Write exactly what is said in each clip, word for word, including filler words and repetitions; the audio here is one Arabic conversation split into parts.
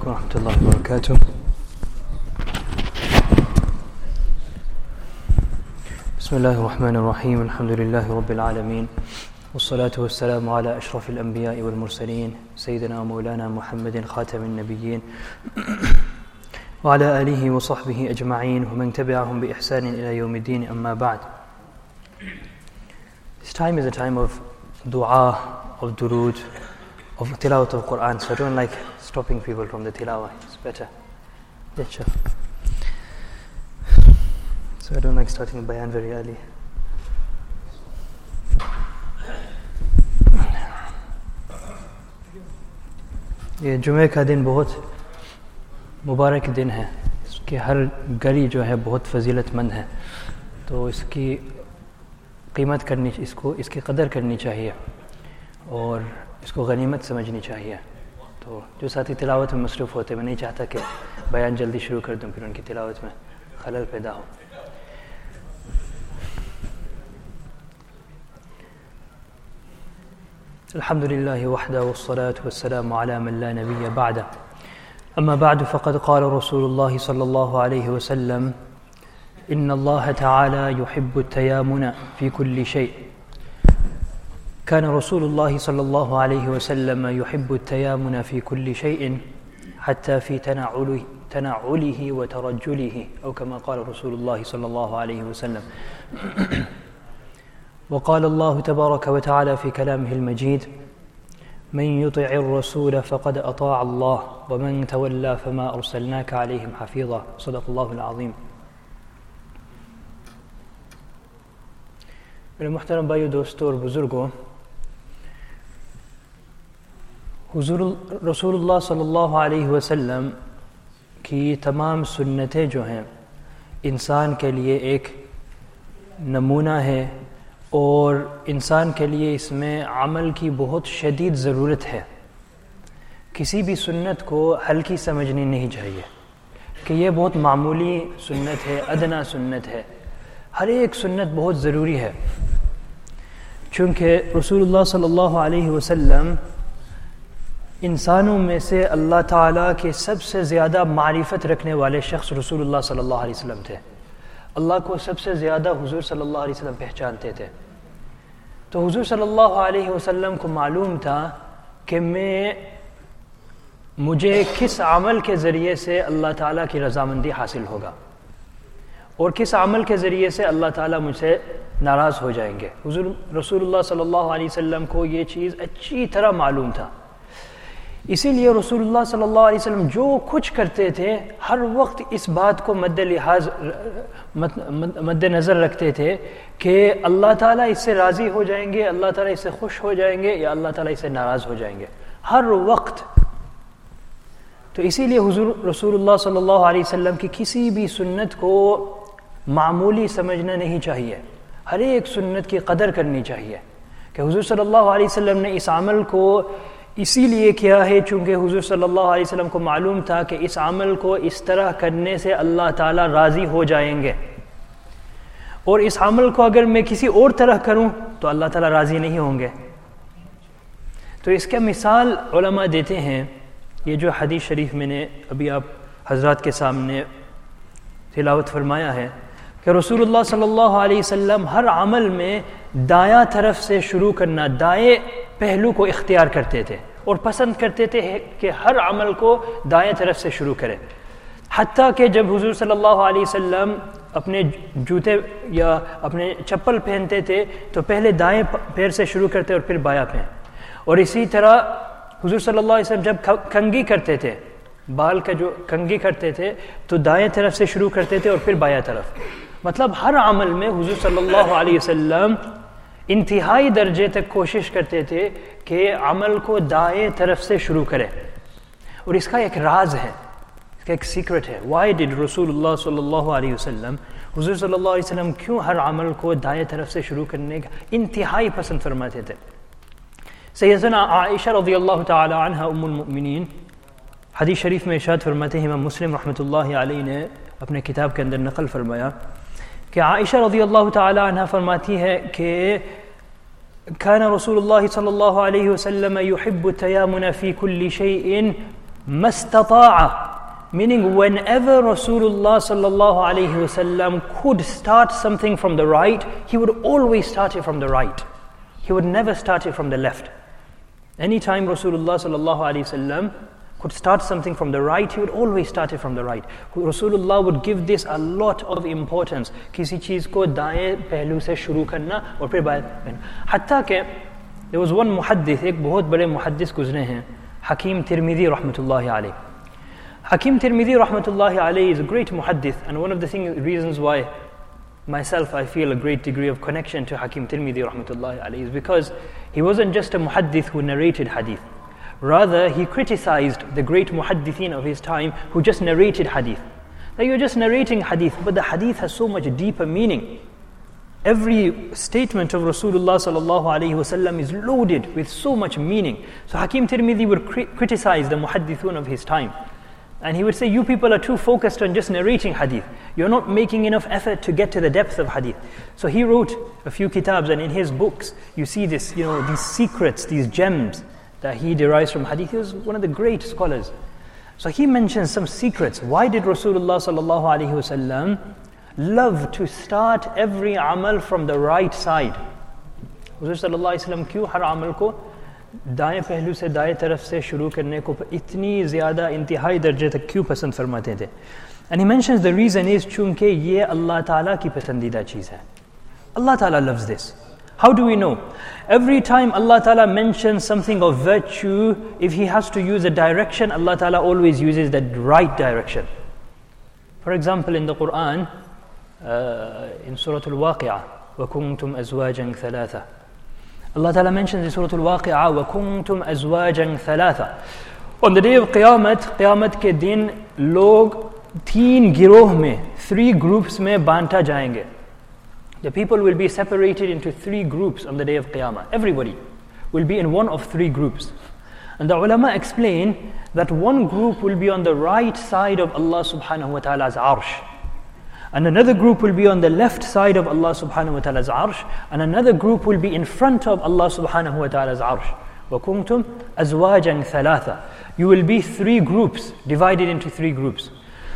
عليكم ورحمة الله وبركاته. بسم الله الرحمن الرحيم. الحمد لله رب العالمين، والصلاة والسلام على أشرف الأنبياء والمرسلين سيدنا ومولانا محمد خاتم النبيين وعلى آله وصحبه أجمعين ومن تبعهم بإحسان إلى يوم الدين. أما بعد. This time is a time of dua, of durood, of tilawat of Quran, so I don't like stopping people from the tilawah. It's better. Yes, sure. So I don't like starting a bayan very early. ये जुमे का दिन बहुत मुबारक दिन है, इसकी हर घड़ी जो है बहुत फजीलतमंद है, तो इसकी कीमत करनी, इसको इसकी कदर करनी चाहिए और इसको गनीमत समझनी चाहिए। तो जो साथी तिलावत में मसरूफ़ होते हैं, मैं नहीं चाहता कि बयान जल्दी शुरू कर दूं, फिर उनकी तिलावत में खलल पैदा हो। अल्हम्दुलिल्लाहि वहदा वस्सलातु वस्सलामु अला मन ला नबिय्य बअदा। अम्मा बअद फ़क़द क़ाल रसूलुल्लाह सल्लल्लाहु अलैहि वसल्लम इन्नल्लाह तआला युहिब्बु तयामुना फ़ी कुल्लि शै। كان رسول الله صلى الله عليه وسلم يحب التيامن في كل شيء حتى في تنعله, تنعله وترجله، أو كما قال رسول الله صلى الله عليه وسلم. وقال الله تبارك وتعالى في كلامه المجيد: من يطع الرسول فقد أطاع الله ومن تولى فما أرسلناك عليهم حفيظا. صدق الله العظيم. मेरे मुहतरम भाइयों, दोस्तों और बुज़ुर्गों, हुज़ूर रसूलुल्लाह सल्लल्लाहु अलैहि वसल्लम की तमाम सुन्नतें जो हैं इंसान के लिए एक नमूना है और इंसान के लिए इसमें अमल की बहुत शदीद ज़रूरत है। किसी भी सुन्नत को हल्की समझनी नहीं चाहिए कि ये बहुत मामूली सुन्नत है, अदना सुन्नत है। हर एक सुन्नत बहुत ज़रूरी है, चूँकि रसूलुल्लाह सल्लल्लाहु अलैहि वसल्लम इंसानों में से अल्लाह ताला के सबसे ज़्यादा मारिफत रखने वाले शख्स रसूलुल्लाह सल्लल्लाहु अलैहि वसल्लम थे। अल्लाह को सबसे ज़्यादा हुज़ूर सल्लल्लाहु अलैहि वसल्लम पहचानते थे। तो हुज़ूर सल्लल्लाहु अलैहि वसल्लम को मालूम था कि मैं मुझे किस अमल के ज़रिए से अल्लाह ताला की रज़ामंदी हासिल होगा और किस अमल के ज़रिए से अल्लाह ताला मुझसे नाराज़ हो जाएंगे। हुज़ूर रसूलुल्लाह सल्लल्लाहु अलैहि वसल्लम को ये चीज़ अच्छी तरह मालूम था। इसीलिए रसूलुल्लाह सल्लल्लाहु अलैहि वसल्लम जो कुछ करते थे हर वक्त इस बात को मद्दे लिहाज मद्दे नज़र रखते थे कि अल्लाह ताला इससे राज़ी हो जाएंगे, अल्लाह ताला इससे खुश हो जाएंगे या अल्लाह ताला इससे नाराज़ हो जाएंगे, हर वक्त। तो इसीलिए हुज़ूर रसूलुल्लाह सल्लल्लाहु अलैहि वसल्लम की किसी भी सुन्नत को मामूली समझना नहीं चाहिए, हर एक सुन्नत की कदर करनी चाहिए कि हुज़ूर सल्लल्लाहु अलैहि वसल्लम ने इस अमल को इसीलिए किया है चूँकि हुज़ूर सल्लल्लाहु अलैहि वसल्लम को मालूम था कि इस अमल को इस तरह करने से अल्लाह ताला राज़ी हो जाएंगे और इस अमल को अगर मैं किसी और तरह करूं तो अल्लाह ताला राज़ी नहीं होंगे। तो इसका मिसाल उलमा देते हैं, ये जो हदीस शरीफ मैंने अभी आप हज़रात के सामने तिलावत फरमाया है कि रसूलुल्लाह सल्लल्लाहु अलैहि वसल्लम हर अमल में दायां तरफ से शुरू करना, दाएं पहलू को इख्तियार करते थे और पसंद करते थे कि हर अमल को दाएं तरफ से शुरू करें। हत्ता कि जब हुज़ूर सल्लल्लाहु अलैहि वसल्लम अपने जूते या अपने चप्पल पहनते थे तो पहले दाएं पैर से शुरू करते और फिर बायां पैर, और इसी तरह हुज़ूर सल्लल्लाहु अलैहि वसल्लम जब कंघी करते थे, बाल का जो कंघी करते थे, तो दाएं तरफ से शुरू करते थे और फिर बायां तरफ। मतलब हर अमल में हुज़ूर सल्लल्लाहु अलैहि वसल्लम इंतहाई दर्जे तक कोशिश करते थे कि अमल को दाएं तरफ से शुरू करें, और इसका एक राज है, इसका एक सीक्रेट है। वाई डिड रसूलुल्लाह सल्लल्लाहु अलैहि वसल्लम, हुज़ूर सल्लल्लाहु अलैहि वसल्लम क्यों हर अमल को दाएं तरफ से शुरू करने का इंतहाई पसंद फरमाते थे। सैयदना आयशा रज़ियल्लाहु ताला अन्हा उम्मुल मुमिनीन हदीस शरीफ में इरशाद फरमाते हैं, इमाम मुस्लिम रहमतुल्लाहि अलैहि ने अपने किताब के अंदर नकल फरमाया कि आयशा रज़ियल्लाहु ताला अन्हा फरमाती है कि कान रसूलुल्लाह सल्लल्लाहु अलैहि वसल्लम युहिब्बु तयामुना फी कुल्लि शैइन mastata'a, meaning whenever Rasulullah sallallahu alayhi wasallam could start something from the right, he would always start it from the right. He would never start it from the left. Anytime Rasulullah sallallahu alayhi wasallam could start something from the right, he would always start it from the right. Rasulullah would give this a lot of importance. Kisi cheez ko daएं पहलू से शुरू करना और फिर बाएं. Hatta ke there was one muhaddith, एक बहुत बड़े muhaddith गुजरे हैं, Hakim Tirmidhi rahmatullahi alayhi. Hakim Tirmidhi rahmatullahi alayhi is a great muhaddith, and one of the thing, reasons why myself I feel a great degree of connection to Hakim Tirmidhi rahmatullahi alayhi is because he wasn't just a muhaddith who narrated hadith. Rather, he criticized the great muhaddithin of his time who just narrated hadith. That you're just narrating hadith, but the hadith has so much deeper meaning. Every statement of Rasulullah sallallahu alaihi wasallam is loaded with so much meaning. So Hakim Tirmidhi would cri- criticize the muhaddithun of his time. And he would say, you people are too focused on just narrating hadith. You're not making enough effort to get to the depth of hadith. So he wrote a few kitabs, and in his books, you see this, you know, these secrets, these gems that he derives from hadith. He was one of the great scholars. So he mentions some secrets. Why did Rasulullah sallallahu alaihi wasallam love to start every amal from the right side? Rasulullah sallallahu alaihi wasallam क्यों हर amal को दाएं पहलू से दाएं तरफ से शुरू करने को इतनी ज़्यादा इंतहाई दर्जे तक क्यों पसंद फरमाते थे? And he mentions the reason is चूँकि ये अल्लाह ताला की पसंदीदा चीज़ है. Allah Ta'ala loves this. How do we know? Every time Allah Ta'ala mentions something of virtue, if He has to use a direction, Allah Ta'ala always uses the right direction. For example, in the Quran, uh, in Surah Al-Waqi'ah, وَكُنْتُمْ أَزْوَاجًا ثَلَاثًا, Allah Ta'ala mentions in Surah Al-Waqi'ah, وَكُنْتُمْ أَزْوَاجًا ثَلَاثًا. On the day of Qiyamah, Qiyamah ke din, log teen giroh mein, three groups mein banta jayenge. The people will be separated into three groups on the day of Qiyamah. Everybody will be in one of three groups. And the ulama explain that one group will be on the right side of Allah subhanahu wa ta'ala's arsh. And another group will be on the left side of Allah subhanahu wa ta'ala's arsh. And another group will be in front of Allah subhanahu wa ta'ala's arsh. وَكُنْتُمْ أَزْوَاجًا ثَلَاثًا. You will be three groups, divided into three groups.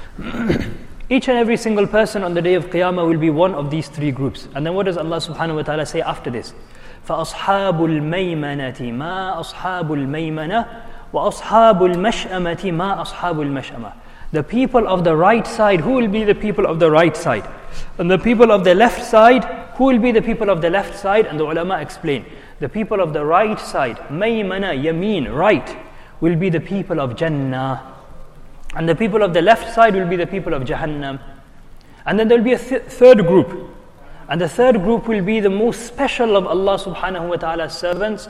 Each and every single person on the day of Qiyamah will be one of these three groups. And then what does Allah subhanahu wa ta'ala say after this? فَأَصْحَابُ الْمَيْمَنَةِ مَا أَصْحَابُ الْمَيْمَنَةِ وَأَصْحَابُ الْمَشْأَمَةِ مَا أَصْحَابُ الْمَشْأَمَةِ. The people of the right side, who will be the people of the right side? And the people of the left side, who will be the people of the left side? And the ulama explain, the people of the right side, maymana, yameen, right, will be the people of Jannah. And the people of the left side will be the people of Jahannam. And then there will be a th- third group. And the third group will be the most special of Allah subhanahu wa ta'ala's servants.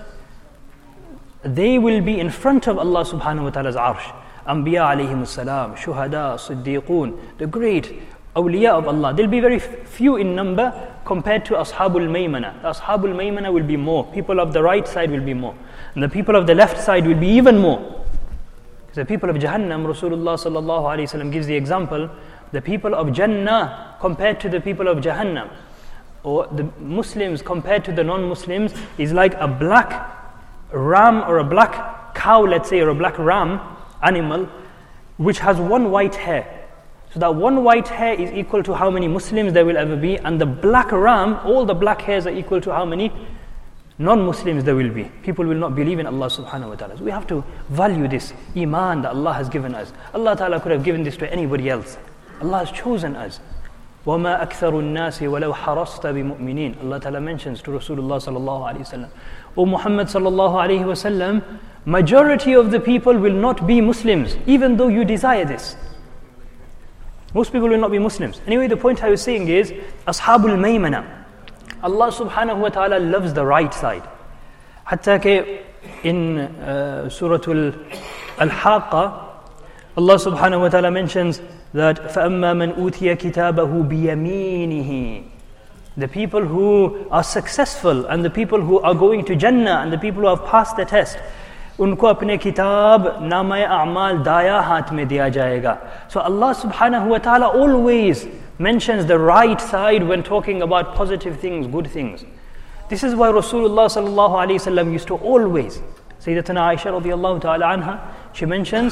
They will be in front of Allah subhanahu wa ta'ala's arsh. Anbiya alayhimus salam, shuhada, siddiqoon, the great awliya of Allah. They'll be very f- few in number compared to Ashabul Maymana. The Ashabul Maymana will be more. People of the right side will be more. And the people of the left side will be even more. The people of Jahannam, Rasulullah sallallahu alayhi wa sallam gives the example, the people of Jannah compared to the people of Jahannam, or the Muslims compared to the non-Muslims, is like a black ram or a black cow, let's say, or a black ram animal, which has one white hair. So that one white hair is equal to how many Muslims there will ever be, and the black ram, all the black hairs are equal to how many non-Muslims there will be. People will not believe in Allah subhanahu wa ta'ala. So we have to value this iman that Allah has given us. Allah ta'ala could have given this to anybody else. Allah has chosen us. وَمَا أَكْثَرُ النَّاسِ وَلَوْ حَرَصْتَ بِمُؤْمِنِينَ. Allah ta'ala mentions to Rasulullah sallallahu alayhi wa sallam, O Muhammad sallallahu alayhi wa sallam, majority of the people will not be Muslims, even though you desire this. Most people will not be Muslims. Anyway, the point I was saying is, Ashabul Maymana. Allah subhanahu wa ta'ala loves the right side. Hatta ke in uh, Surah Al-Haqqa, Allah subhanahu wa ta'ala mentions that فَأَمَّا مَنْ أُوتِيَ كِتَابَهُ بِيَمِينِهِ. The people who are successful and the people who are going to Jannah and the people who have passed the test, उनको अपने किताब नामा अमाल दाया हाथ में दिया जाएगा. So Allah subhanahu wa ta'ala always mentions the right side when talking about positive things, good things. This is why Rasulullah sallallahu alayhi wa sallam used to always, Sayyidatuna Aisha radiyallahu ta'ala anha, she mentions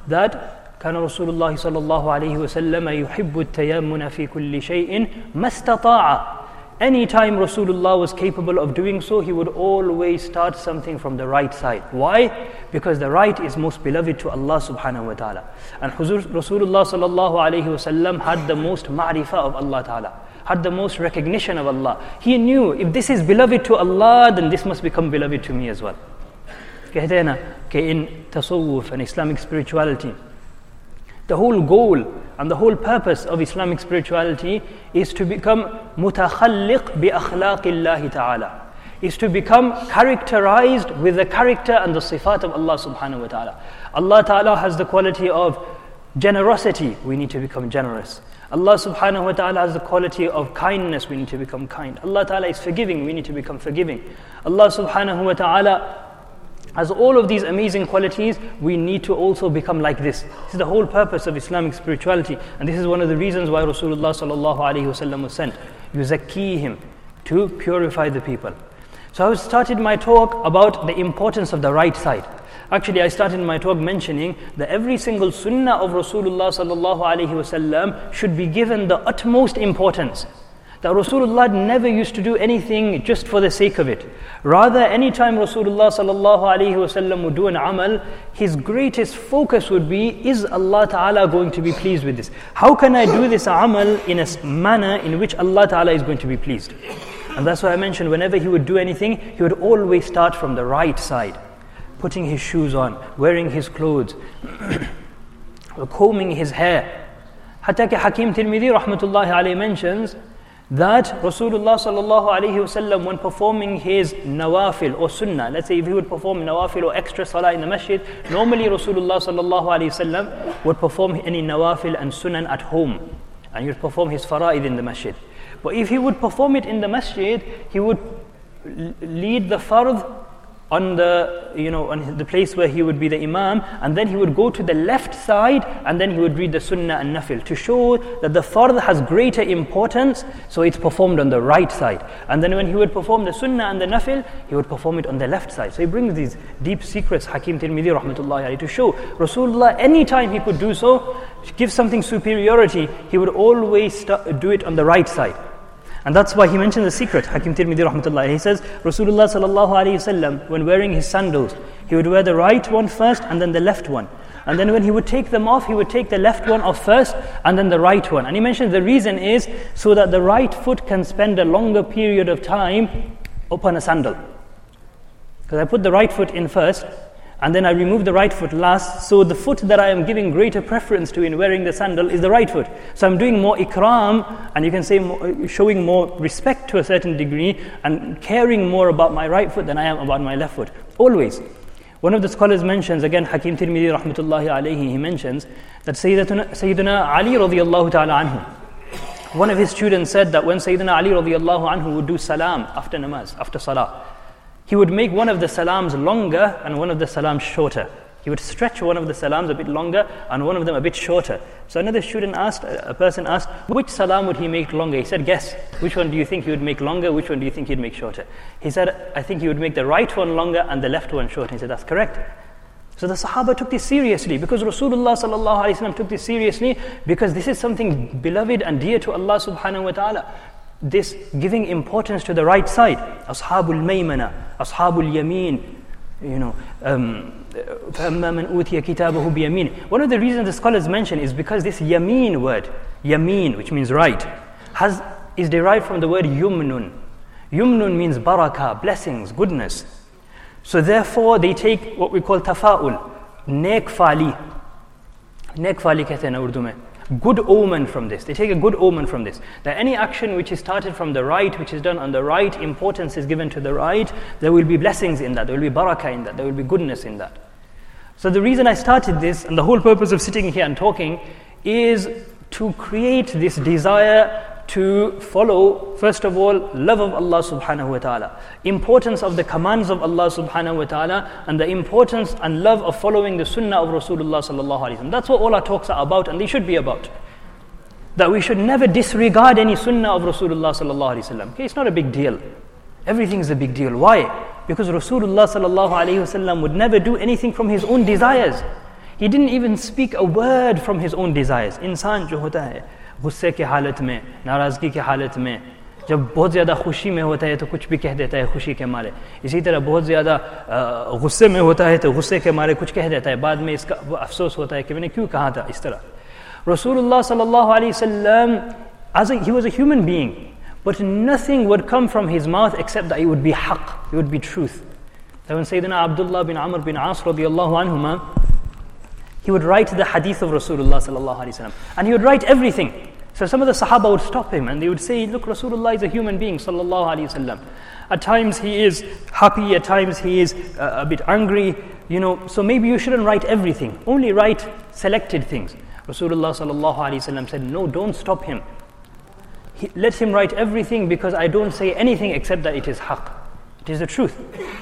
that كان رسول الله صلى الله عليه وسلم يحب التيامن في كل شيء ما استطاع. Anytime Rasulullah was capable of doing so, he would always start something from the right side. Why? Because the right is most beloved to Allah subhanahu wa ta'ala. And Rasulullah sallallahu alayhi wa sallam had the most ma'rifah of Allah ta'ala, had the most recognition of Allah. He knew, if this is beloved to Allah, then this must become beloved to me as well. कहते हैं ना कि in tasawwuf and Islamic spirituality, the whole goal and the whole purpose of Islamic spirituality is to become mutakhalliq bi akhlaqillahi ta'ala, is to become characterized with the character and the sifat of Allah subhanahu wa ta'ala. Allah ta'ala has the quality of generosity, we need to become generous. Allah subhanahu wa ta'ala has the quality of kindness, we need to become kind. Allah ta'ala is forgiving, we need to become forgiving. Allah subhanahu wa ta'ala has all of these amazing qualities, we need to also become like this. This is the whole purpose of Islamic spirituality, and this is one of the reasons why Rasulullah sallallahu alayhi wa sallam was sent. Yuzakkihim, to purify the people. So I started my talk about the importance of the right side. Actually, I started my talk mentioning that every single sunnah of Rasulullah sallallahu alayhi wa sallam should be given the utmost importance. That Rasulullah never used to do anything just for the sake of it. Rather, anytime Rasulullah sallallahu alayhi wa sallam would do an amal, his greatest focus would be, is Allah Ta'ala going to be pleased with this? How can I do this amal in a manner in which Allah Ta'ala is going to be pleased? And that's why I mentioned, whenever he would do anything, he would always start from the right side. Putting his shoes on, wearing his clothes, combing his hair. Hatta ki Hakim Tirmidhi rahmatullahi alayhi mentions that Rasulullah sallallahu alayhi wasallam, when performing his nawafil or sunnah, let's say if he would perform nawafil or extra salah in the masjid, normally Rasulullah sallallahu alayhi wasallam would perform any nawafil and sunnah at home, and he would perform his fara'id in the masjid. But if he would perform it in the masjid, he would lead the fard on the, you know, on the place where he would be the imam, and then he would go to the left side, and then he would read the sunnah and nafil, to show that the fard has greater importance, so it's performed on the right side. And then when he would perform the sunnah and the nafil, he would perform it on the left side. So he brings these deep secrets, Hakim Tirmidhi rahmatullahi alayhi, to show Rasulullah, anytime he could do so, give something superiority, he would always st- do it on the right side. And that's why he mentioned the secret, Hakim Tirmidhi rahmatullah. He says, Rasulullah sallallahu alayhi wasallam, when wearing his sandals, he would wear the right one first and then the left one. And then when he would take them off, he would take the left one off first and then the right one. And he mentioned the reason is so that the right foot can spend a longer period of time upon a sandal. Because I put the right foot in first, and then I remove the right foot last, so the foot that I am giving greater preference to in wearing the sandal is the right foot. So I'm doing more ikram, and you can say more, showing more respect to a certain degree, and caring more about my right foot than I am about my left foot. Always. One of the scholars mentions, again Hakim Tirmidhi rahmatullahi alayhi, he mentions that Sayyidina, Sayyidina Ali radiyallahu ta'ala anhu, one of his students said that when Sayyidina Ali radiyallahu anhu would do salam after namaz, after salah, he would make one of the salams longer and one of the salams shorter. He would stretch one of the salams a bit longer and one of them a bit shorter. So another student asked, a person asked, which salam would he make longer? He said, guess, which one do you think he would make longer? Which one do you think he'd make shorter? He said, I think he would make the right one longer and the left one shorter. He said, that's correct. So the Sahaba took this seriously because Rasulullah sallallahu alaihi wasallam took this seriously because this is something beloved and dear to Allah subhanahu wa ta'ala. This giving importance to the right side. Ashabul Maymana, Ashabul Yameen, you know, um, فَأَمَّا مَنْ أُوتِيَ كِتَابَهُ بِيَمِينِ. One of the reasons the scholars mention is because this Yameen word, Yameen, which means right, has is derived from the word Yumnun. Yumnun means barakah, blessings, goodness. So therefore they take what we call tafa'ul, nek fali. Nek fali kehte hain Urdu mein. Good omen from this. They take a good omen from this. That any action which is started from the right, which is done on the right, importance is given to the right, there will be blessings in that, there will be barakah in that, there will be goodness in that. So the reason I started this, and the whole purpose of sitting here and talking, is to create this desire to follow, first of all, love of Allah subhanahu wa ta'ala, importance of the commands of Allah subhanahu wa ta'ala, and the importance and love of following the sunnah of Rasulullah sallallahu alaihi wasallam. That's what all our talks are about, and they should be about. That we should never disregard any sunnah of Rasulullah sallallahu alaihi wasallam. Okay, it's not a big deal. Everything is a big deal. Why? Because Rasulullah sallallahu alaihi wasallam would never do anything from his own desires. He didn't even speak a word from his own desires. इंसान जो होता है गुस्से के हालत में, नाराज़गी के हालत में, जब बहुत ज़्यादा खुशी में होता है तो कुछ भी कह देता है खुशी के मारे. इसी तरह बहुत ज़्यादा गुस्से में होता है तो गुस्से के मारे कुछ कह देता है. बाद में इसका अफसोस होता है कि मैंने क्यों कहा था इस तरह. Rasulullah sallallahu alaihi wasallam, as a, he was a human being, but nothing would come from his mouth except that it would be haqq, it would be truth. So when Sayyidina Abdullah bin Amr bin As radiyallahu anhuma, he would write the hadith of Rasulullah sallallahu alaihi wasallam, and he would write everything. So some of the Sahaba would stop him and they would say, look, Rasulullah is a human being sallallahu alaihi wasallam. At times he is happy, at times he is uh, a bit angry, you know, so maybe you shouldn't write everything, only write selected things. Rasulullah sallallahu alaihi wasallam said, no, don't stop him. He, let him write everything, because I don't say anything except that it is haqq. It is the truth.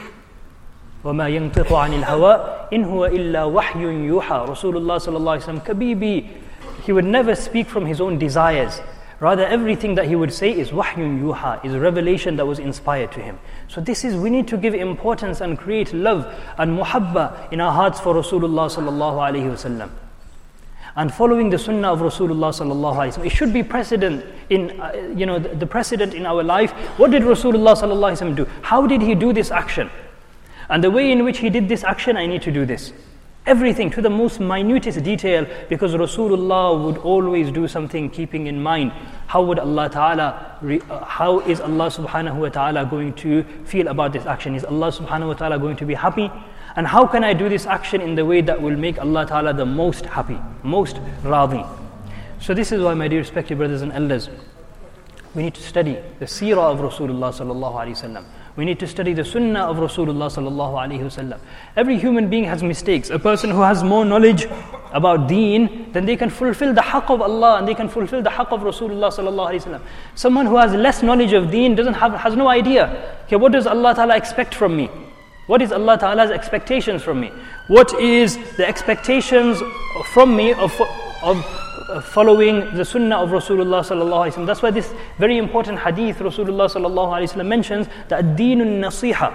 وَمَا يَنْطِقُ عَنِ الْهَوَىٰ إِنْ هُوَ إِلَّا وَحْيٌ يُوحَىٰ. Rasulullah sallallahu alaihi wasallam, kabibi, he would never speak from his own desires. Rather, everything that he would say is wahyun yuha, is revelation that was inspired to him. So this is, we need to give importance and create love and muhabba in our hearts for Rasulullah sallallahu alaihi wasallam. And following the sunnah of Rasulullah sallallahu alaihi wasallam, it should be precedent in, uh, you know, the, the precedent in our life. What did Rasulullah sallallahu alaihi wasallam do? How did he do this action? And the way in which he did this action, I need to do this. Everything to the most minutest detail, because Rasulullah would always do something keeping in mind how would Allah Ta'ala, re, uh, how is Allah Subhanahu Wa Ta'ala going to feel about this action? Is Allah Subhanahu Wa Ta'ala going to be happy? And how can I do this action in the way that will make Allah Ta'ala the most happy, most radhi? So this is why, my dear respected brothers and elders, we need to study the seerah of Rasulullah Sallallahu Alaihi Wasallam. We need to study the sunnah of Rasulullah sallallahu alaihi wasallam. Every human being has mistakes. A person who has more knowledge about deen, then they can fulfill the haqq of Allah and they can fulfill the haqq of Rasulullah sallallahu alaihi wasallam. Someone who has less knowledge of deen doesn't have, has no idea. Okay, what does Allah Ta'ala expect from me? What is Allah Ta'ala's expectations from me? What is the expectations from me of, of following the sunnah of Rasulullah sallallahu alaihi wasallam? That's why this very important hadith Rasulullah sallallahu alaihi wasallam mentions that deenun nasiha.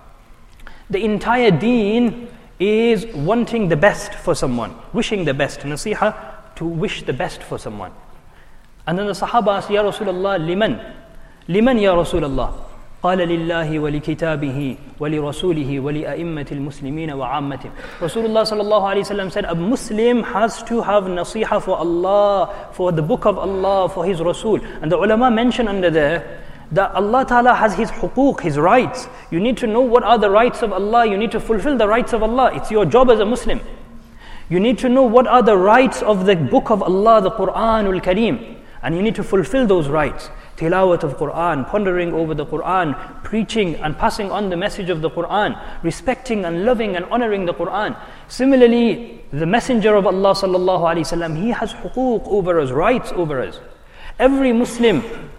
The entire deen is wanting the best for someone, wishing the best. Nasiha, to wish the best for someone. And then the Sahaba asked, Ya Rasulullah, liman? Liman ya Rasulullah? قال لله ولكتابه ولرسوله ولأئمة المسلمين وعامتهم. Rasulullah sallallahu alaihi wasallam said, a Muslim has to have nasiha for Allah, for the book of Allah, for his Rasul. And the ulama mention under there that Allah Ta'ala has his huquq, his rights. You need to know what are the rights of Allah. You need to fulfill the rights of Allah. It's your job as a Muslim. You need to know what are the rights of the book of Allah, the Quranul Kareem. And you need to fulfill those rights. Tilawat of Quran, pondering over the Quran, preaching and passing on the message of the Quran, respecting and loving and honoring the Quran. Similarly, the Messenger of Allah sallallahu alaihi wasallam, he has huquq over us, rights over us. Every Muslim,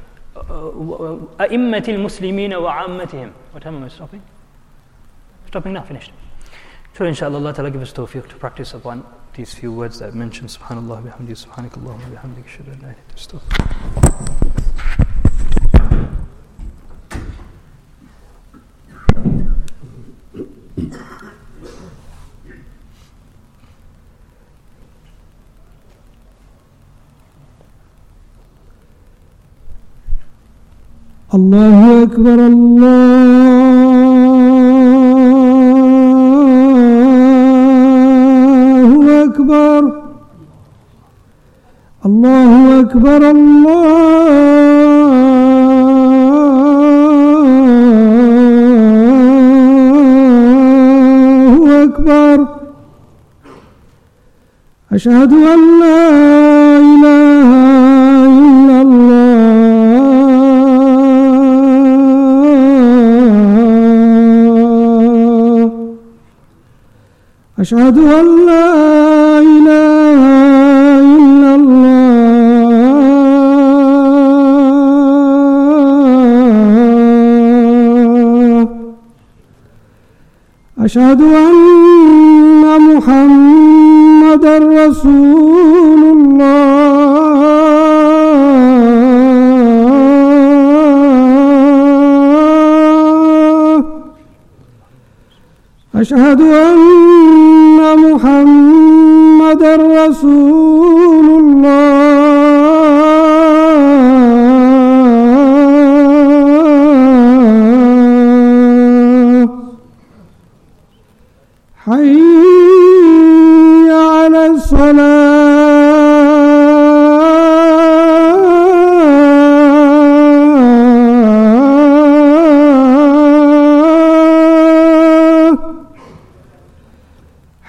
a'immatil muslimina wa ammatihim. What time am I stopping? Stopping now, finished. So inshallah, Allah Ta'ala give us tawfiq to practice upon these few words that I mentioned. Subhanallah bihamdi, subhanakallah wa bihamdik, ashhadu an la ilaha illa anta. الله أكبر الله أكبر الله أكبر الله أكبر أشهد أن لا إله إلا الله أشهد أن لا إله إلا الله أشهد أن محمدًا رسول الله أشهد أن محمدًا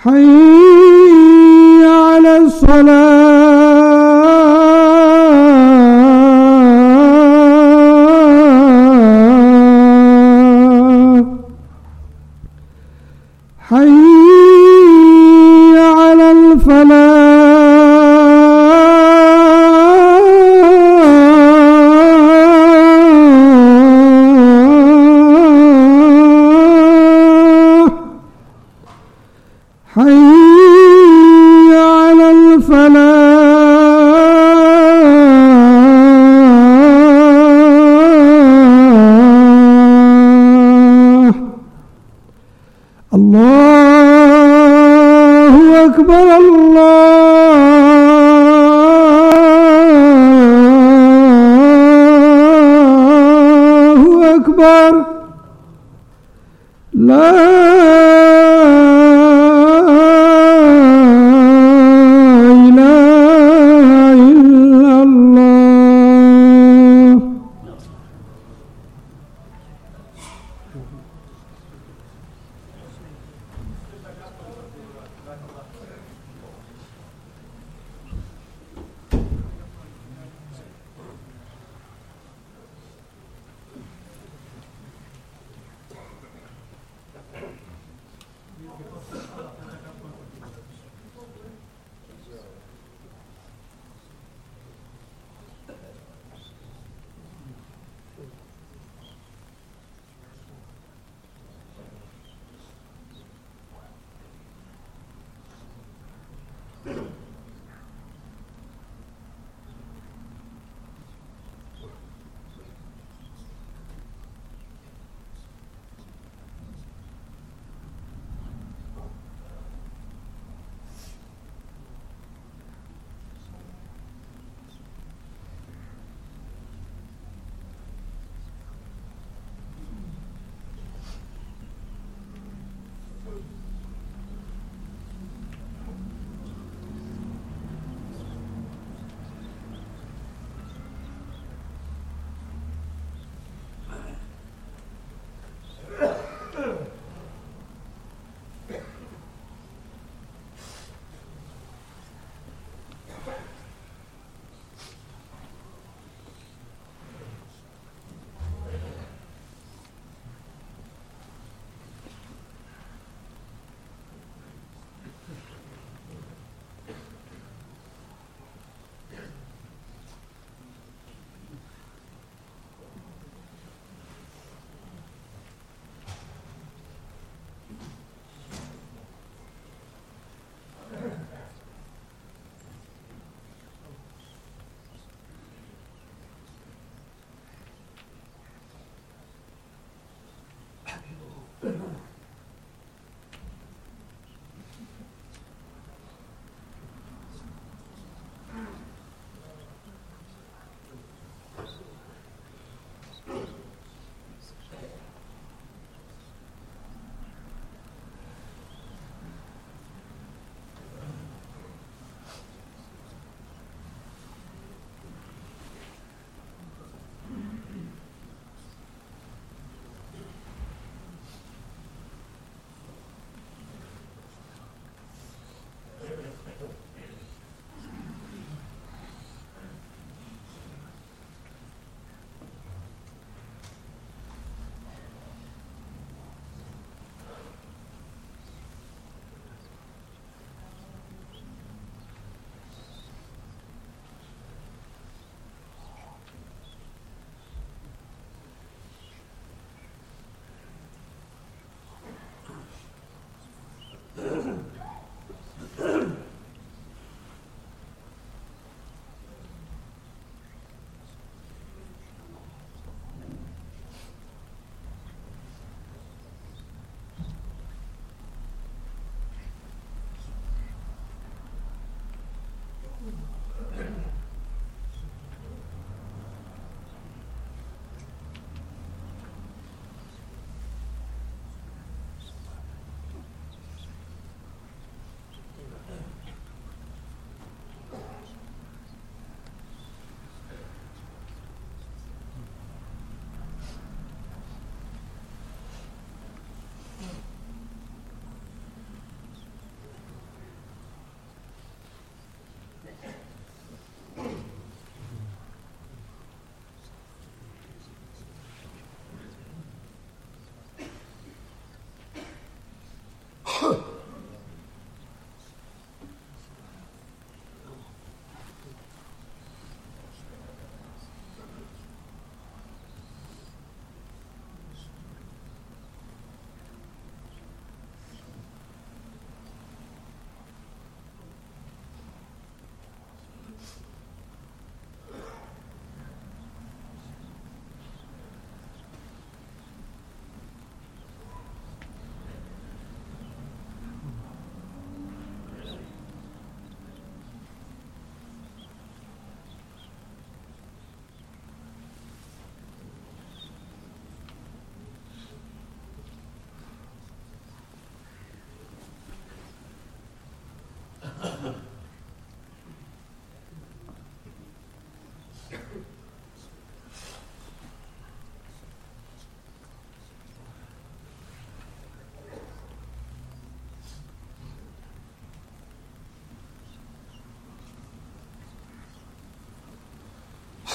حي على الصلاة حي على الفلاح حي على الفلاح. الله أكبر الله أكبر لا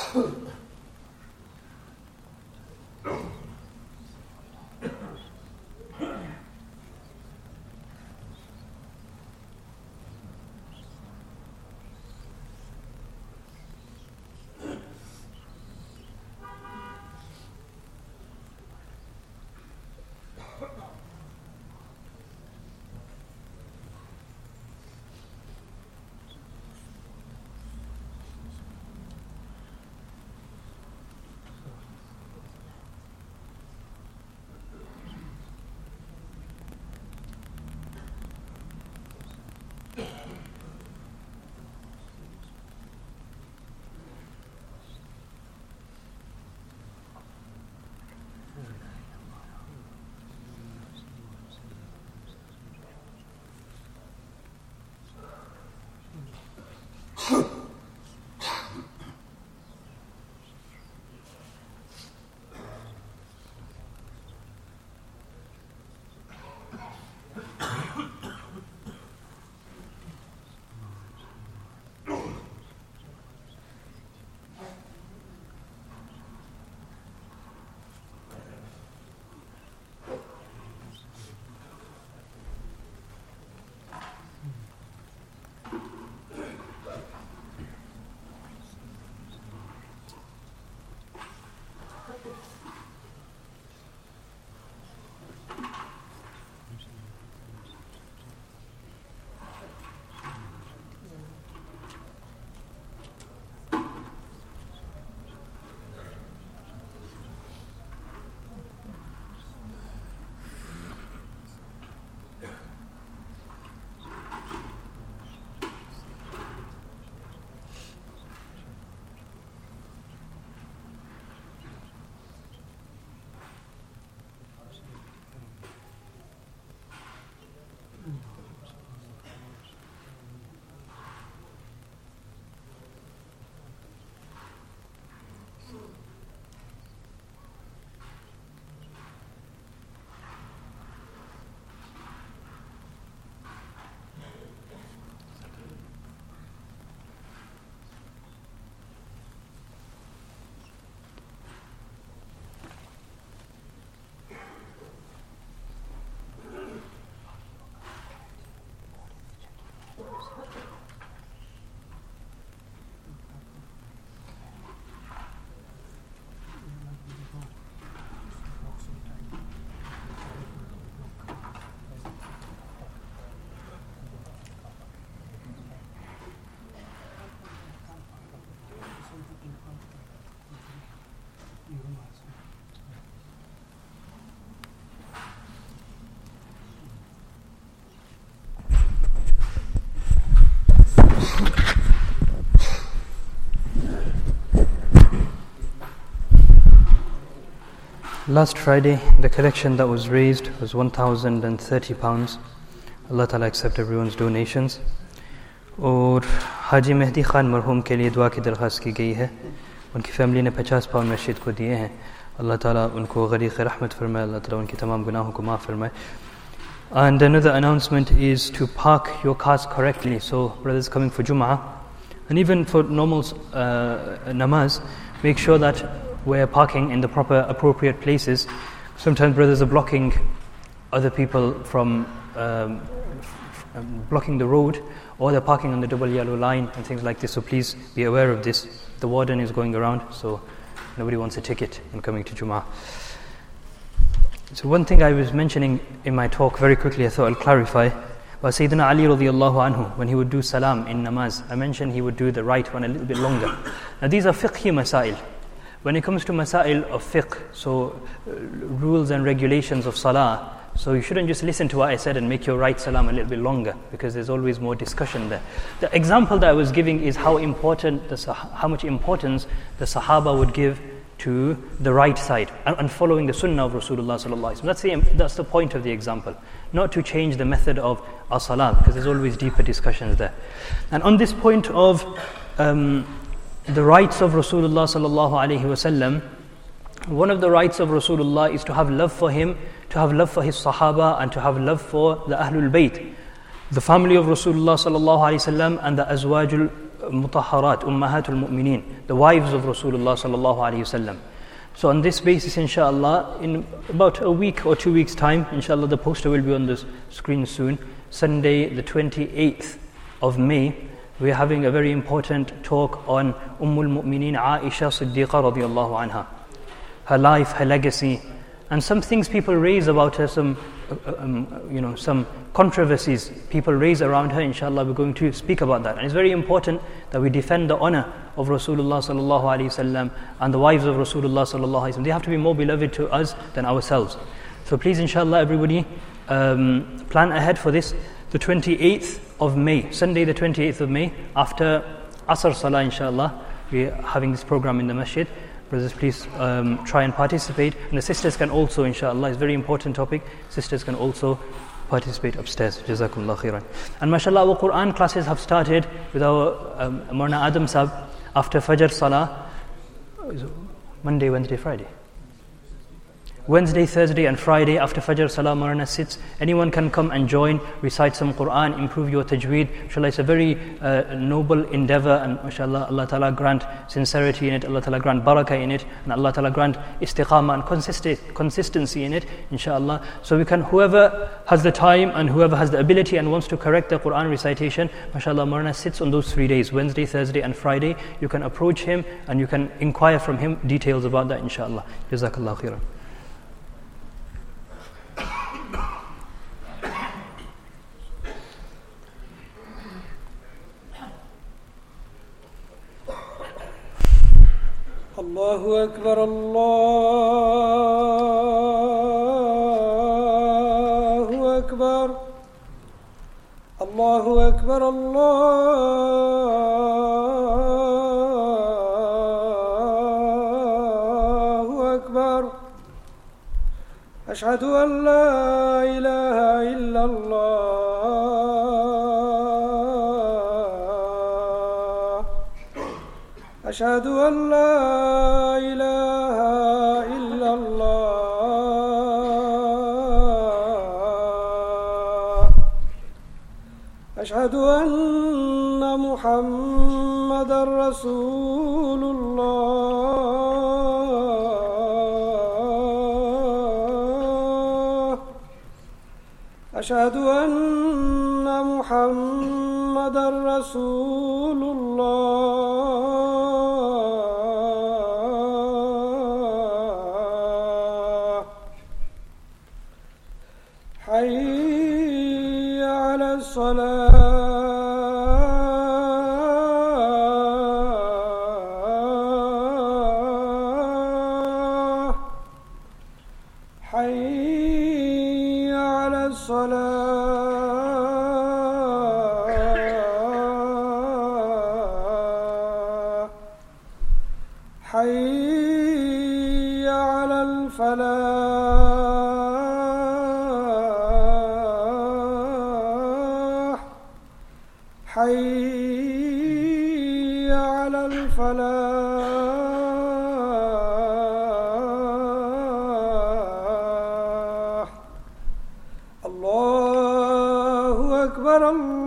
Last Friday, the collection that was raised was one thousand thirty pounds. Allah Ta'ala accept everyone's donations. और हाजी मेहदी खान मरहूम के लिए दुआ की दरख्वास्त की गई है. उनकी फैमिली ने पचास पाउंड मस्जिद को दिए हैं. अल्लाह ताला उनको गरीक़ रहमत फरमाए. अल्लाह ताला उनकी तमाम गुनाहों को माफ़ फरमाए. And another announcement is to park your cars correctly. So brothers coming for Jum'ah and even for normal uh, namaz, make sure that we're parking in the proper appropriate places. Sometimes brothers are blocking other people from um, f- blocking the road, or they're parking on the double yellow line and things like this. So please be aware of this. The warden is going around, so nobody wants a ticket in coming to Jum'ah. So one thing I was mentioning in my talk very quickly, I thought I'll clarify, was Sayyidina Ali radiallahu anhu, when he would do salam in namaz, I mentioned he would do the right one a little bit longer. Now these are fiqhi masail. When it comes to masail of fiqh, so uh, rules and regulations of salah, so you shouldn't just listen to what I said and make your right salam a little bit longer, because there's always more discussion there. The example that I was giving is how important, the, how much importance the Sahaba would give to the right side and, and following the sunnah of Rasulullah sallallahu alaihi wasallam. That's the that's the point of the example, not to change the method of our salah, because there's always deeper discussions there. And on this point of um, the rights of Rasulullah sallallahu alaihi wasallam, one of the rights of Rasulullah is to have love for him, to have love for his Sahaba, and to have love for the Ahlul Bayt, the family of Rasulullah sallallahu alaihi wasallam, and the Azwajul mutahharat, ummahatul mu'mineen, the wives of Rasulullah sallallahu alayhi wasallam. So on this basis, inshallah, in about a week or two weeks time, inshallah, the poster will be on the screen soon. Sunday, the twenty-eighth of May, we are having a very important talk on Ummul Mu'mineen Aisha Siddiqa radiyallahu anha. Her life, her legacy, and some things people raise about her, some uh, um, you know, some controversies people raise around her. Inshallah, we're going to speak about that. And it's very important that we defend the honor of Rasulullah sallallahu alaihi wasallam and the wives of Rasulullah sallallahu alaihi wasallam. They have to be more beloved to us than ourselves. So please, inshallah, everybody um, plan ahead for this. The twenty-eighth of May, Sunday the twenty-eighth of May, after Asr Salah, inshallah, we're having this program in the masjid. Brothers, please um, try and participate. And the sisters can also, inshallah, it's a very important topic. Sisters can also participate upstairs. Jazakumullah khairan. And mashallah, our Quran classes have started with our um, Maulana Adam Sahib after Fajr Salah. Monday, Wednesday, Friday. Wednesday, Thursday and Friday after Fajr Salah, Maulana sits. Anyone can come and join, recite some Quran, improve your tajweed. Inshallah, it's a very uh, noble endeavor, and mashallah, Allah Ta'ala grant sincerity in it, Allah Ta'ala grant barakah in it, and Allah Ta'ala grant istiqamah and consist- consistency in it, inshallah. So we can, whoever has the time and whoever has the ability and wants to correct the Quran recitation, mashallah, Maulana sits on those three days, Wednesday, Thursday and Friday. You can approach him and you can inquire from him details about that, inshallah. Jazakallah khairan. الله أكبر الله أكبر الله أكبر الله أكبر أشهد أن لا إله إلا الله أشهد أن لا إله إلا الله أشهد أن محمدًا رسول الله أشهد أن محمدًا رسول الله حي على الصلاة حي على الصلاة حي على الفلاح حي على الفلاح الله أكبر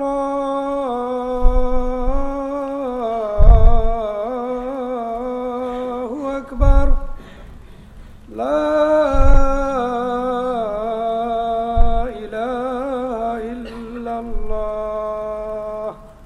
الله أكبر لا إله إلا الله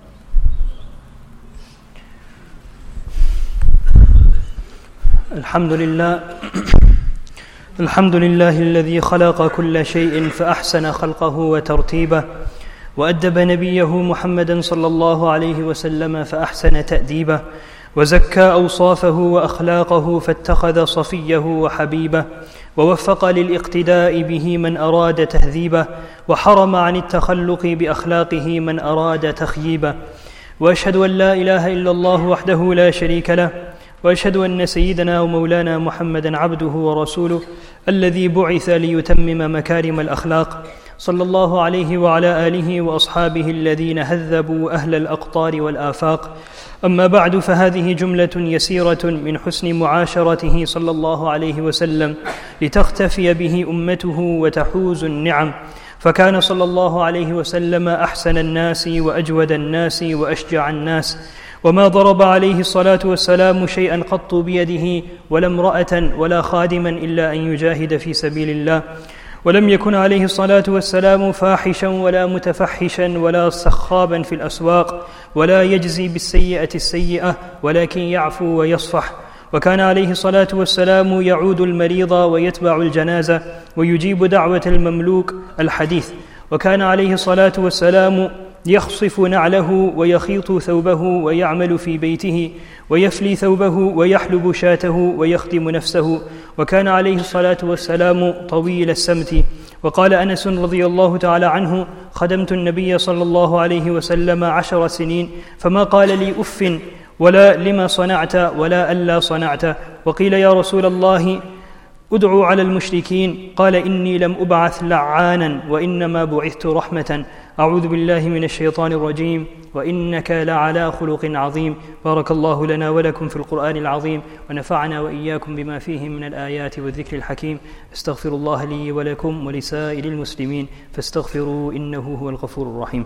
الحمد لله الحمد لله الذي خلق كل شيء فأحسن خلقه وترتيبه وأدب نبيه محمدا صلى الله عليه وسلم فأحسن تأديبه وزكى أوصافه وأخلاقه فاتخذ صفيه وحبيبه ووفق للاقتداء به من أراد تهذيبه وحرم عن التخلق بأخلاقه من أراد تخييبه وأشهد أن لا إله إلا الله وحده لا شريك له وأشهد أن سيدنا ومولانا محمدا عبده ورسوله الذي بعث ليتمم مكارم الأخلاق صلى الله عليه وعلى آله وأصحابه الذين هذبوا أهل الأقطار والآفاق. أما بعد، فهذه جملة يسيرة من حسن معاشرته صلى الله عليه وسلم لتختفي به أمته وتحوز النعم. فكان صلى الله عليه وسلم أحسن الناس وأجود الناس وأشجع الناس، وما ضرب عليه الصلاة والسلام شيئا قط بيده ولا امرأة ولا خادما إلا أن يجاهد في سبيل الله. ولم يكن عليه الصلاة والسلام فاحشا ولا متفحشا ولا سخابا في الأسواق ولا يجزي بالسيئة السيئة ولكن يعفو ويصفح. وكان عليه الصلاة والسلام يعود المريض ويتبع الجنازة ويجيب دعوة المملوك الحديث. وكان عليه الصلاة والسلام يخصف نعله ويخيط ثوبه ويعمل في بيته ويفلي ثوبه ويحلب شاته ويخدم نفسه. وكان عليه الصلاة والسلام طويل السمت. وقال أنس رضي الله تعالى عنه: خدمت النبي صلى الله عليه وسلم عشر سنين فما قال لي أف ولا لما صنعت ولا ألا صنعت. وقيل: يا رسول الله أدعو على المشركين. قال: إني لم أبعث لعانا وإنما بعثت رحمة. أعوذ بالله من الشيطان الرجيم، وإنك لعلى خلق عظيم. بارك الله لنا ولكم في القرآن العظيم، ونفعنا وإياكم بما فيه من الآيات والذكر الحكيم. استغفر الله لي ولكم ولسائر المسلمين فاستغفروا إنه هو الغفور الرحيم.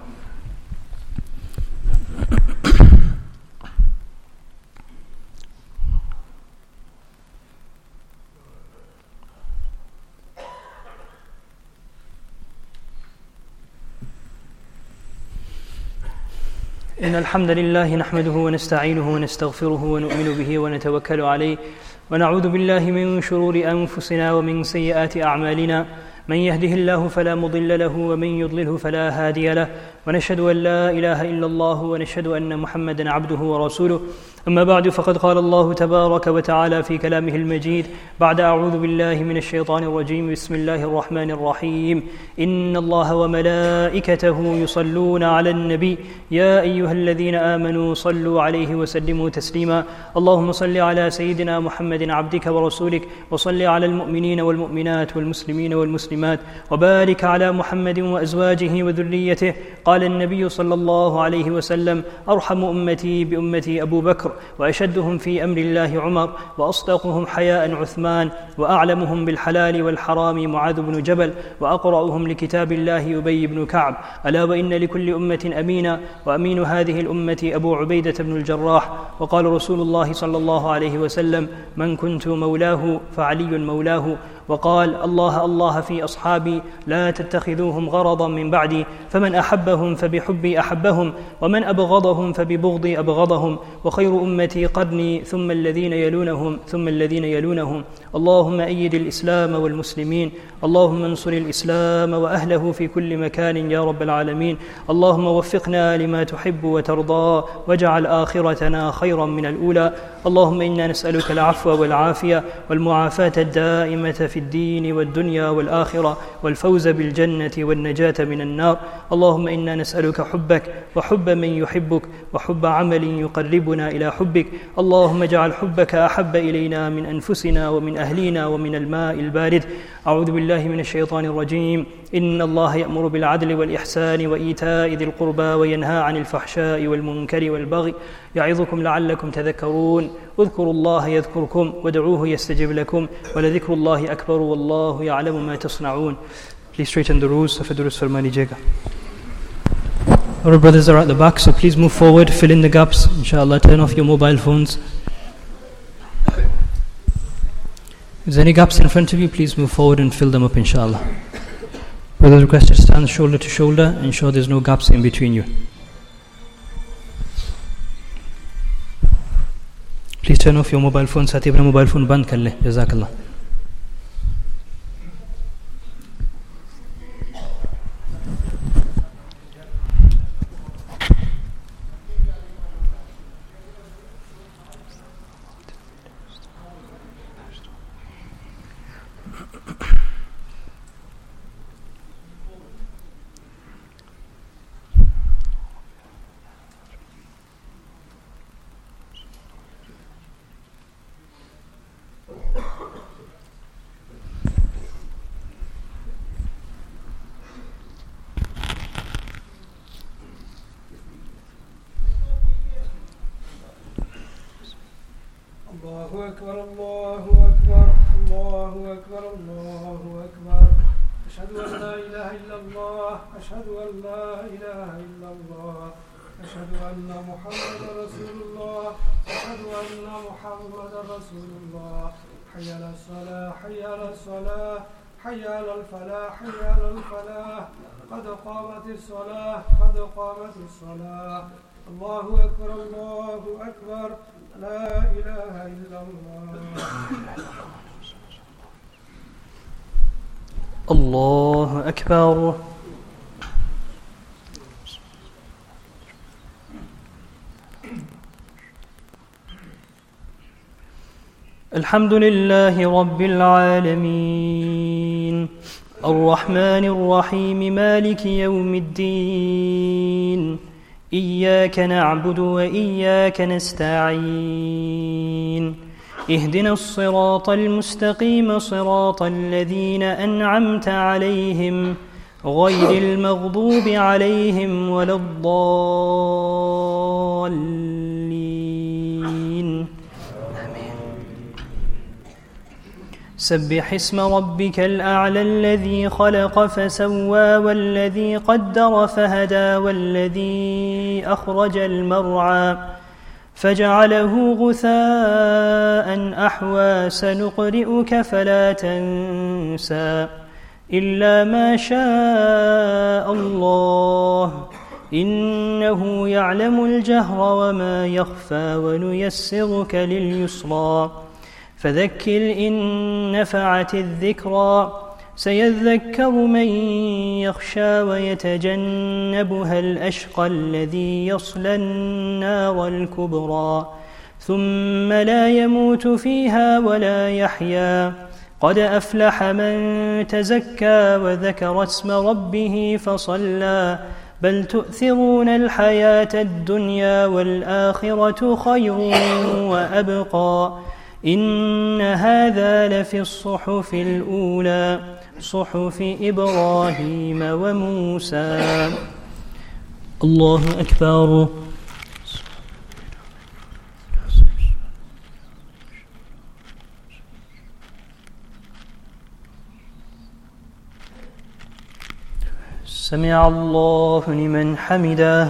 إن الحمد لله نحمده ونستعينه ونستغفره ونؤمن به ونتوكل عليه، ونعوذ بالله من شرور أنفسنا ومن سيئات أعمالنا. من يهده الله فلا مضل له ومن يضلله فلا هادي له، ونشهد أن لا إله إلا الله ونشهد أن محمدا عبده ورسوله. أما بعد، فقد قال الله تبارك وتعالى في كلامه المجيد بعد أعوذ بالله من الشيطان الرجيم: بسم الله الرحمن الرحيم. إن الله وملائكته يصلون على النبي يا أيها الذين آمنوا صلوا عليه وسلموا تسليما. اللهم صل على سيدنا محمد عبدك ورسولك، وصل على المؤمنين والمؤمنات والمسلمين والمسلمات، وبارك على محمد وأزواجه وذريته. قال النبي صلى الله عليه وسلم: أرحم أمتي بأمتي أبو بكر، وأشدهم في أمر الله عمر، وأصدقهم حياء عثمان، وأعلمهم بالحلال والحرام معاذ بن جبل، وأقرأهم لكتاب الله أبي بن كعب. ألا وإن لكل أمة أمينا، وأمين هذه الأمة أبو عبيدة بن الجراح. وقال رسول الله صلى الله عليه وسلم: من كنت مولاه فعلي مولاه. وقال: الله الله في أصحابي لا تتخذوهم غرضا من بعدي، فمن أحبهم فبحبي أحبهم، ومن أبغضهم فببغضي أبغضهم، وخير أمتي قرني ثم الذين يلونهم ثم الذين يلونهم. اللهم أيد الإسلام والمسلمين، اللهم انصر الإسلام وأهله في كل مكان يا رب العالمين. اللهم وفقنا لما تحب وترضى، واجعل آخرتنا خيرا من الأولى. اللهم إنا نسألك العفو والعافية والمعافاة الدائمة في الدين والدنيا والآخرة، والفوز بالجنة والنجاة من النار. اللهم إنا نسألك حبك وحب من يحبك وحب عمل يقربنا إلى حبك. اللهم اجعل حبك أحب إلينا من أنفسنا ومن أهلنا ومن الماء البارد. أعوذ بالله من الشيطان الرجيم. إن الله يأمر بالعدل والإحسان وإيتاء ذي القربى وينهى عن الفحشاء والمنكر والبغي يعظكم لعلكم تذكرون. اذكروا الله يذكركم وادعوه يستجب لكم ولذكر الله أكبر والله يعلم ما تصنعون. Please straighten the rules. Safedurus farma lijega. Our brothers are at the back, so please move forward, fill in the gaps. Inshallah, turn off your mobile phones. If there's any gaps in front of you, please move forward and fill them up, inshallah. Brothers requested to stand shoulder to shoulder, ensure there's no gaps in between you. Please turn off your mobile phone. Sati apna mobile phone band kar le. Jazakallah. الله أكبر الله أكبر الله أكبر الله أكبر. أشهد أن لا إله إلا الله أشهد أن لا إله إلا الله أشهد أن محمدا رسول الله أشهد أن محمدا رسول الله حي على الصلاة حي على الصلاة حي على الفلاح حي على الفلاح قد قامت الصلاة قد قامت الصلاة الله أكبر الله أكبر لا إله إلا الله الله أكبر. الحمد لله رب العالمين الرحمن الرحيم مالك يوم الدين إياك نعبد وإياك نستعين اهدنا الصراط المستقيم صراط الذين أنعمت عليهم غير المغضوب عليهم ولا الضالين آمين. سبح اسم ربك الأعلى الذي خلق فسوى والذي قدر فهدى والذي أخرج المرعى فجعله غثاء أحوى سنقرئك فلا تنسى إلا ما شاء الله إنه يعلم الجهر وما يخفى ونيسرك لليسرى فذكر إن نفعت الذكرى سيذكر من يخشى ويتجنبها الأشقى الذي يصلى النار الكبرى ثم لا يموت فيها ولا يحيا قد أفلح من تزكى وذكر اسم ربه فصلى بل تؤثرون الحياة الدنيا والآخرة خير وأبقى إن هذا لفي الصحف الأولى صحف إبراهيم وموسى. الله أكبر. سمع الله لمن حمده.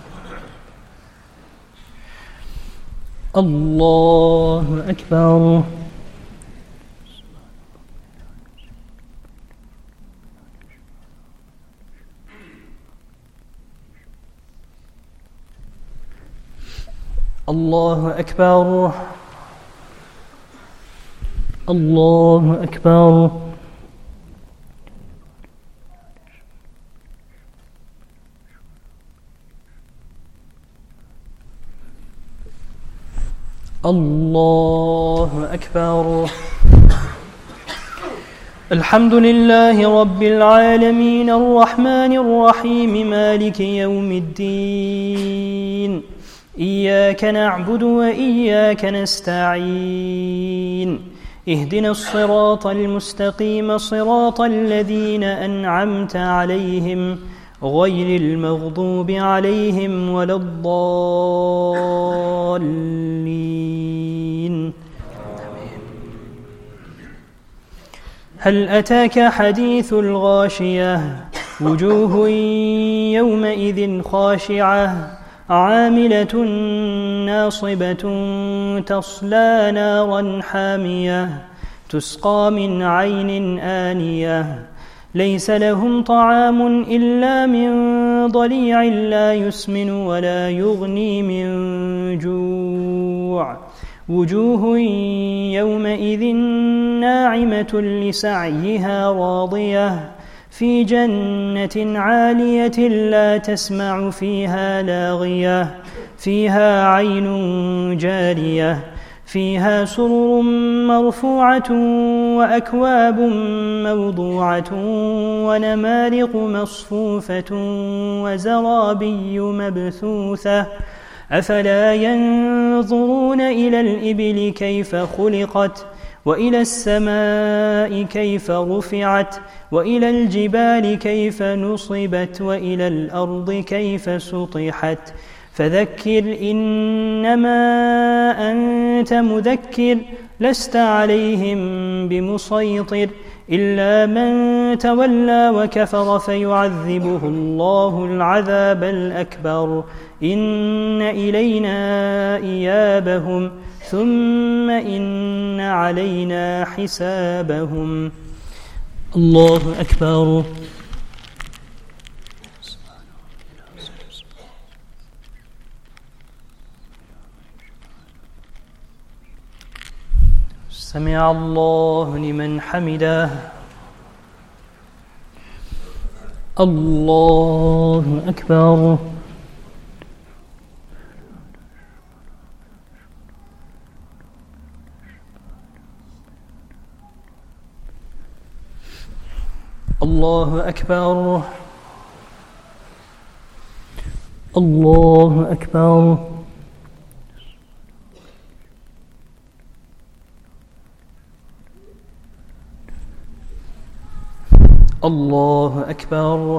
الله أكبر. الله أكبر. الله أكبر. الله أكبر. الحمد لله رب العالمين الرحمن الرحيم مالك يوم الدين إياك نعبد وإياك نستعين اهدنا الصراط المستقيم صراط الذين أنعمت عليهم غير المغضوب عليهم ولا الضالين. هل أتاك حديث الغاشية وجوه يومئذ خاشعة عاملة ناصبة تصلى نارا حامية تسقى من عين آنية ليس لهم طعام إلا من ضليع لا يسمن ولا يغني من جوع وجوه يومئذ ناعمة لسعيها راضية في جنة عالية لا تسمع فيها لاغية فيها عين جارية فيها سرر مرفوعة وأكواب موضوعة ونمارق مصفوفة وزرابي مبثوثة أفلا ينظرون إلى الإبل كيف خلقت وإلى السماء كيف رفعت وإلى الجبال كيف نصبت وإلى الأرض كيف سطحت فذكر إنما أنت مذكر لست عليهم بمسيطر إلا من تولى وكفر فيعذبه الله العذاب الأكبر إن إلينا إيابهم ثم إن علينا حسابهم. الله أكبر. سمع الله لمن حمده. الله أكبر. الله أكبر. الله أكبر. الله أكبر.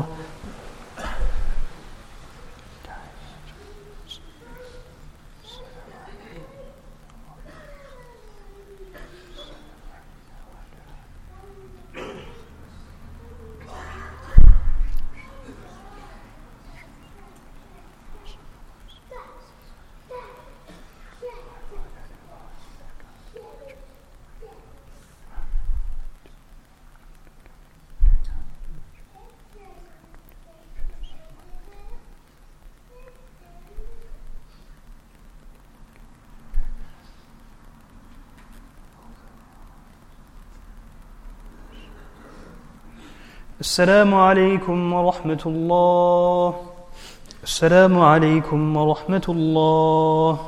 السلام عليكم ورحمة الله. السلام عليكم ورحمة الله.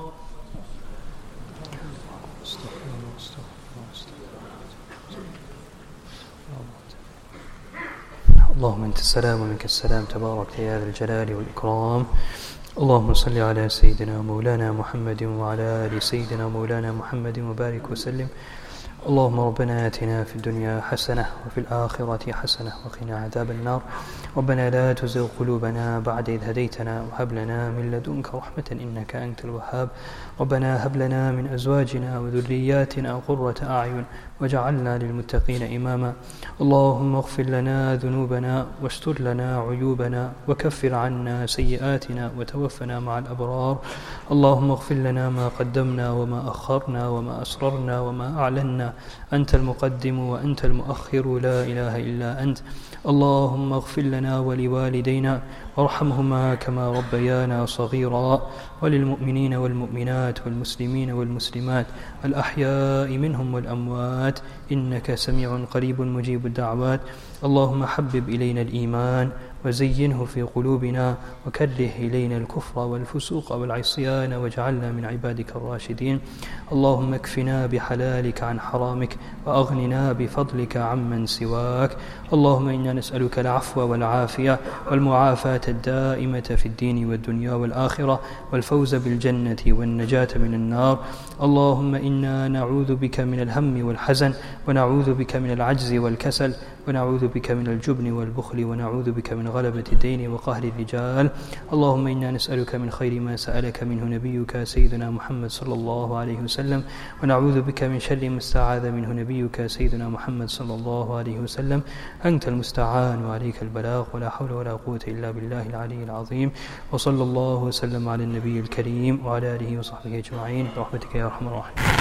اللهم أنت السلام ومنك السلام تبارك يا ذا الجلال والإكرام. اللهم صل على سيدنا مولانا محمد وعلى آل سيدنا مولانا محمد وبارك وسلم. اللهم ربنا آتنا في الدنيا حسنة وفي الآخرة حسنة وقنا عذاب النار. ربنا لا تزغ قلوبنا بعد إذ هديتنا وهب لنا من لدنك رحمة إنك أنت الوهاب. ربنا هب لنا من أزواجنا وذرياتنا قرة أعين وجعلنا للمتقين إماما. اللهم اغفر لنا ذنوبنا واستر لنا عيوبنا وكفر عنا سيئاتنا وتوفنا مع الأبرار. اللهم اغفر لنا ما قدمنا وما أخرنا وما أسررنا وما أعلنا. أنت المقدم وأنت المؤخر لا إله إلا أنت. اللهم اغفر لنا ولوالدينا وارحمهما كما ربيانا صغيرا وللمؤمنين والمؤمنات والمسلمين والمسلمات الأحياء منهم والأموات إنك سميع قريب مجيب الدعوات. اللهم حبب إلينا الإيمان وزينه في قلوبنا وكره إلينا الكفر والفسوق والعصيان واجعلنا من عبادك الراشدين. اللهم اكفنا بحلالك عن حرامك وأغننا بفضلك عمن سواك. اللهم إنا نسألك العفو والعافية والمعافاة الدائمة في الدين والدنيا والآخرة والفوز بالجنة والنجاة من النار. اللهم إنا نعوذ بك من الهم والحزن ونعوذ بك من العجز والكسل ونعوذ بك من الجبن والبخل ونعوذ بك من غلبة الدين وقهر الرجال. اللهم إنا نسألك من خير ما سألك منه نبيك سيدنا محمد صلى الله عليه وسلم ونعوذ بك من شر ما استعاذ منه نبيك سيدنا محمد صلى الله عليه وسلم. أنت المستعان وعليك البلاغ ولا حول ولا قوة إلا بالله العلي العظيم. وصلى الله وسلم على النبي الكريم وعلى آله وصحبه أجمعين برحمتك يا أرحم الراحمين.